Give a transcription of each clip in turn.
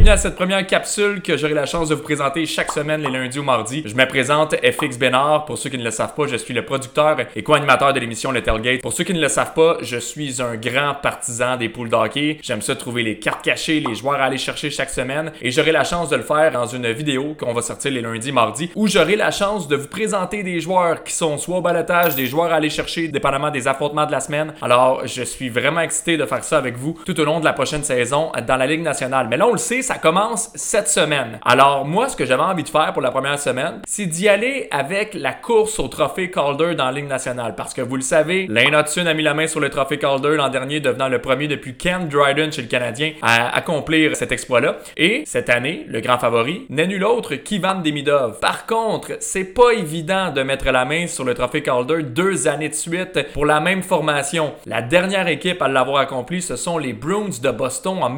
Bienvenue à cette première capsule que j'aurai la chance de vous présenter chaque semaine les lundis ou mardis. Je me présente FX Bénard. Pour ceux qui ne le savent pas, je suis le producteur et co-animateur de l'émission Le Tailgate. Pour ceux qui ne le savent pas, je suis un grand partisan des poules d'hockey. J'aime ça trouver les cartes cachées, les joueurs à aller chercher chaque semaine et j'aurai la chance de le faire dans une vidéo qu'on va sortir les lundis, mardis où j'aurai la chance de vous présenter des joueurs qui sont soit au balotage, des joueurs à aller chercher dépendamment des affrontements de la semaine. Alors, je suis vraiment excité de faire ça avec vous tout au long de la prochaine saison dans la Ligue nationale. Mais là, on le sait, ça commence cette semaine. Alors, moi, ce que j'avais envie de faire pour la première semaine, c'est d'y aller avec la course au trophée Calder dans la Ligue nationale. Parce que vous le savez, Lane Hutson a mis la main sur le trophée Calder l'an dernier, devenant le premier depuis Ken Dryden chez le Canadien à accomplir cet exploit-là. Et cette année, le grand favori n'est nul autre qu'Ivan Demidov. Par contre, c'est pas évident de mettre la main sur le trophée Calder 2 années de suite pour la même formation. La dernière équipe à l'avoir accompli, ce sont les Bruins de Boston en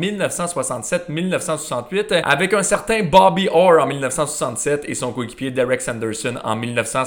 1967-1968 avec un certain Bobby Orr en 1967 et son coéquipier Derek Sanderson en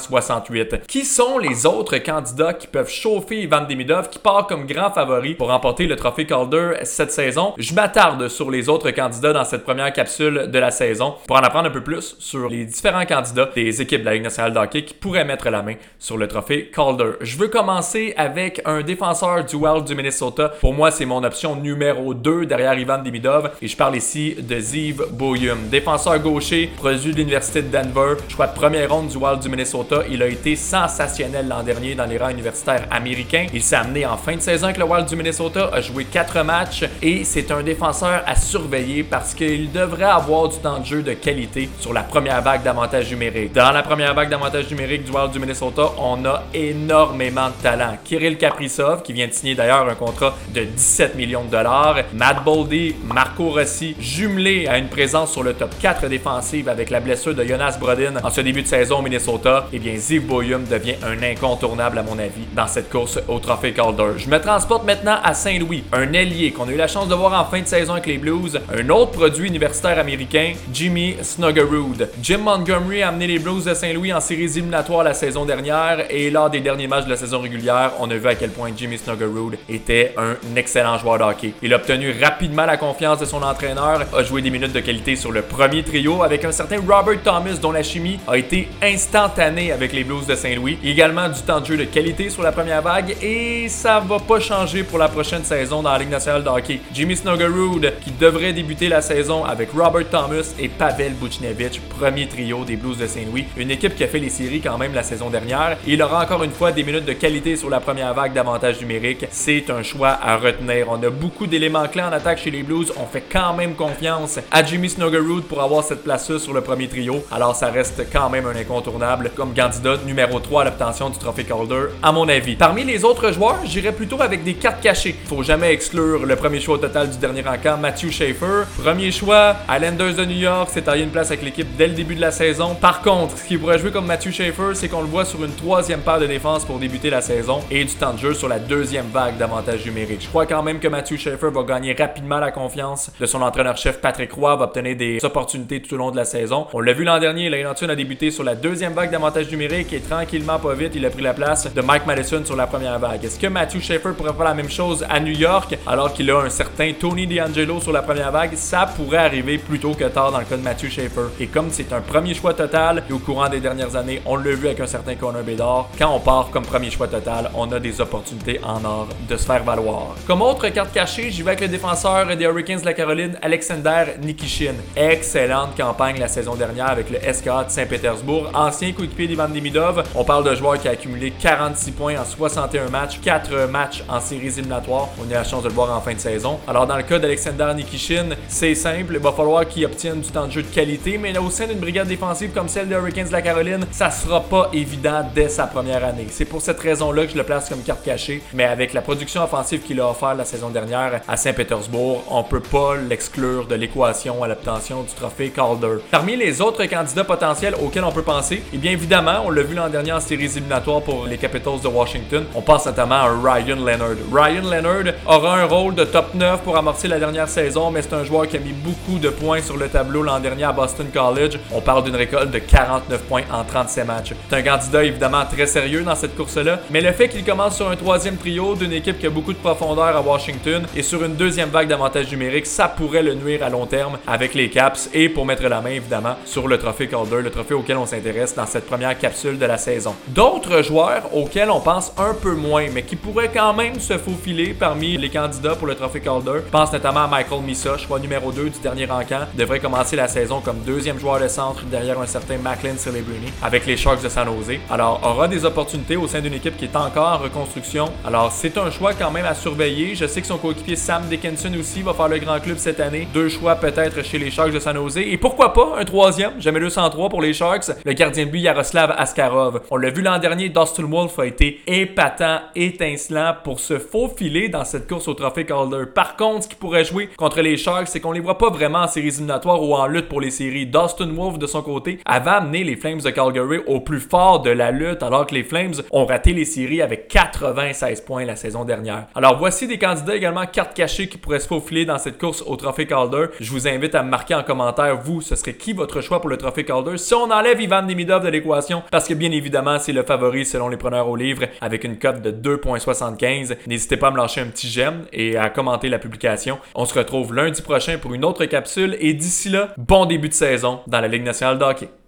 1968. Qui sont les autres candidats qui peuvent chauffer Ivan Demidov qui part comme grand favori pour remporter le trophée Calder cette saison? Je m'attarde sur les autres candidats dans cette première capsule de la saison pour en apprendre un peu plus sur les différents candidats des équipes de la Ligue nationale de hockey qui pourraient mettre la main sur le trophée Calder. Je veux commencer avec un défenseur du Wild du Minnesota. Pour moi, c'est mon option numéro 2 derrière Ivan Demidov et je parle ici de Ziv Boyum. Défenseur gaucher, produit de l'Université de Denver, choix de première ronde du Wild du Minnesota. Il a été sensationnel l'an dernier dans les rangs universitaires américains. Il s'est amené en fin de saison avec le Wild du Minnesota, a joué 4 matchs et c'est un défenseur à surveiller parce qu'il devrait avoir du temps de jeu de qualité sur la première vague d'avantages numériques. Dans la première vague d'avantages numériques du Wild du Minnesota, on a énormément de talent. Kirill Kaprizov, qui vient de signer d'ailleurs un contrat de 17 millions de dollars. Matt Boldy, Marco Rossi, jumelé à une présence sur le top 4 défensive avec la blessure de Jonas Brodin en ce début de saison au Minnesota, eh bien Ziv Boyum devient un incontournable à mon avis dans cette course au trophée Calder. Je me transporte maintenant à Saint-Louis, un ailier qu'on a eu la chance de voir en fin de saison avec les Blues, un autre produit universitaire américain, Jimmy Snuggerud. Jim Montgomery a amené les Blues de Saint-Louis en séries éliminatoires la saison dernière et lors des derniers matchs de la saison régulière, on a vu à quel point Jimmy Snuggerud était un excellent joueur de hockey. Il a obtenu rapidement la confiance de son entraîneur, a joué des minutes de qualité sur le premier trio avec un certain Robert Thomas dont la chimie a été instantanée avec les Blues de Saint-Louis. Également du temps de jeu de qualité sur la première vague et ça va pas changer pour la prochaine saison dans la Ligue nationale de hockey. Jimmy Snuggerud qui devrait débuter la saison avec Robert Thomas et Pavel Buchnevich, premier trio des Blues de Saint-Louis. Une équipe qui a fait les séries quand même la saison dernière. Il aura encore une fois des minutes de qualité sur la première vague d'avantages numériques. C'est un choix à retenir. On a beaucoup d'éléments clés en attaque chez les Blues. On fait quand même confiance à Jimmy Snuggerud pour avoir cette place-là sur le premier trio. Alors ça reste quand même un incontournable comme candidat numéro 3 à l'obtention du trophée Calder, à mon avis. Parmi les autres joueurs, j'irais plutôt avec des cartes cachées. Faut jamais exclure le premier choix au total du dernier encamp, Matthew Schaefer. Premier choix, Islanders de New York, s'est taillé une place avec l'équipe dès le début de la saison. Par contre, ce qui pourrait jouer comme Matthew Schaefer, c'est qu'on le voit sur une 3e paire de défense pour débuter la saison et du temps de jeu sur la 2e vague d'avantages numériques. Je crois quand même que Matthew Schaefer va gagner rapidement la confiance de son entraîneur-chef Patrick Roy, va obtenir des opportunités tout au long de la saison. On l'a vu l'an dernier, Lane Hutson a débuté sur la 2e vague d'avantages numériques et tranquillement, pas vite, il a pris la place de Mike Madison sur la première vague. Est-ce que Matthew Schaefer pourrait faire la même chose à New York alors qu'il a un certain Tony DeAngelo sur la première vague? Ça pourrait arriver plus tôt que tard dans le cas de Matthew Schaefer. Et comme c'est un premier choix total et au courant des dernières années, on l'a vu avec un certain Connor Bedard, quand on part comme premier choix total, on a des opportunités en or de se faire valoir. Comme autre carte cachée, j'y vais avec le défenseur des Hurricanes de la Caroline, Alexander Nikishin. Excellente campagne la saison dernière avec le SKA de Saint-Pétersbourg, ancien coéquipier d'Ivan Demidov. On parle de joueur qui a accumulé 46 points en 61 matchs, 4 matchs en séries éliminatoires. On a la chance de le voir en fin de saison. Alors dans le cas d'Alexander Nikishin, c'est simple, il va falloir qu'il obtienne du temps de jeu de qualité, mais là, au sein d'une brigade défensive comme celle des Hurricanes de la Caroline, ça sera pas évident dès sa première année. C'est pour cette raison-là que je le place comme carte cachée, mais avec la production offensive qu'il a offert la saison dernière à Saint-Pétersbourg, on peut pas l'exclure de l'équation à l'obtention du trophée Calder. Parmi les autres candidats potentiels auxquels on peut penser, eh bien évidemment, on l'a vu l'an dernier en séries éliminatoires pour les Capitals de Washington, on pense notamment à Ryan Leonard. Ryan Leonard aura un rôle de top 9 pour amorcer la dernière saison, mais c'est un joueur qui a mis beaucoup de points sur le tableau l'an dernier à Boston College. On parle d'une récolte de 49 points en 37 matchs. C'est un candidat évidemment très sérieux dans cette course-là, mais le fait qu'il commence sur un 3e trio d'une équipe qui a beaucoup de profondeur à Washington et sur une 2e vague d'avantages numériques, ça pourrait le nuire à long terme avec les Caps et pour mettre la main évidemment sur le trophée Calder, le trophée auquel on s'intéresse dans cette première capsule de la saison. D'autres joueurs auxquels on pense un peu moins, mais qui pourraient quand même se faufiler parmi les candidats pour le trophée Calder. Je pense notamment à Michael Misa, choix numéro 2 du dernier encamp, devrait commencer la saison comme deuxième joueur de centre derrière un certain Macklin Celebrini avec les Sharks de San Jose. Alors, aura des opportunités au sein d'une équipe qui est encore en reconstruction. Alors, c'est un choix quand même à surveiller. Je sais que son coéquipier Sam Dickinson aussi va faire le grand club cette année. 2 choix peut-être chez les Sharks de San Jose. Et pourquoi pas un troisième, jamais 203 pour les Sharks, le gardien de but Yaroslav Askarov. On l'a vu l'an dernier, Dustin Wolf a été épatant, étincelant pour se faufiler dans cette course au trophée Calder. Par contre, ce qui pourrait jouer contre les Sharks, c'est qu'on les voit pas vraiment en séries éliminatoires ou en lutte pour les séries. Dustin Wolf, de son côté, avait amené les Flames de Calgary au plus fort de la lutte, alors que les Flames ont raté les séries avec 96 points la saison dernière. Alors voici des candidats également cartes cachées qui pourraient se faufiler dans cette course au trophée Calder. Je vous invite à me marquer en commentaire, vous, ce serait qui votre choix pour le trophée Calder si on enlève Ivan Demidov de l'équation, parce que bien évidemment, c'est le favori selon les preneurs au livre avec une cote de 2,75. N'hésitez pas à me lâcher un petit j'aime et à commenter la publication. On se retrouve lundi prochain pour une autre capsule et d'ici là, bon début de saison dans la Ligue nationale de hockey.